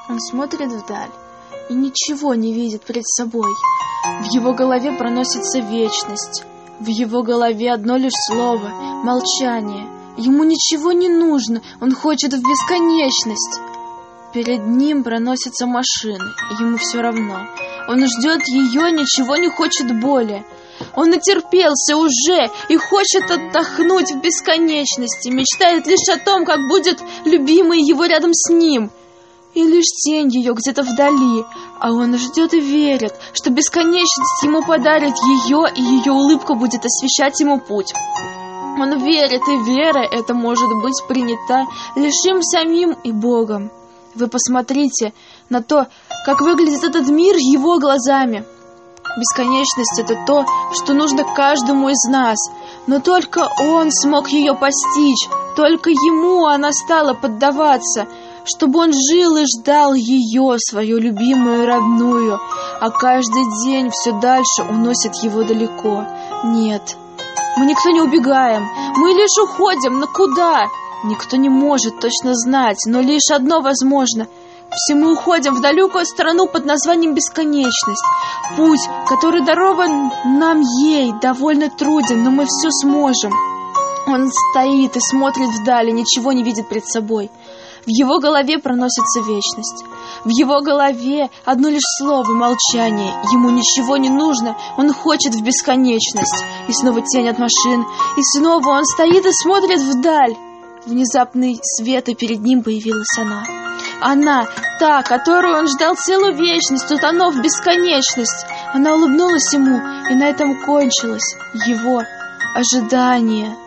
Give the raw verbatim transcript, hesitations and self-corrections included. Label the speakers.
Speaker 1: Он смотрит вдаль и ничего не видит перед собой. В его голове проносится вечность. В его голове одно лишь слово — молчание. Ему ничего не нужно, он хочет в бесконечность. Перед ним проносятся машины, ему все равно. Он ждет ее, ничего не хочет более. Он натерпелся уже и хочет отдохнуть в бесконечности, мечтает лишь о том, как будет любимый его рядом с ним. И лишь тень ее где-то вдали, а он ждет и верит, что бесконечность ему подарит ее, и ее улыбка будет освещать ему путь. Он верит, и вера эта может быть принята лишь им самим и Богом. Вы посмотрите на то, как выглядит этот мир его глазами. Бесконечность — это то, что нужно каждому из нас, но только он смог ее постичь, только ему она стала поддаваться, чтобы он жил и ждал ее, свою любимую и родную, а каждый день все дальше уносит его далеко. Нет, мы никто не убегаем, мы лишь уходим, но куда? Никто не может точно знать, но лишь одно возможно. Все мы уходим в далекую страну под названием бесконечность. Путь, который дарован нам ей, довольно труден, но мы все сможем. Он стоит и смотрит вдали, ничего не видит перед собой. В его голове проносится вечность. В его голове одно лишь слово — молчание. Ему ничего не нужно, он хочет в бесконечность. И снова тень от машин, и снова он стоит и смотрит вдаль. Внезапный свет, и перед ним появилась она. Она, та, которую он ждал целую вечность, утонув в бесконечность. Она улыбнулась ему, и на этом кончилось его ожидание.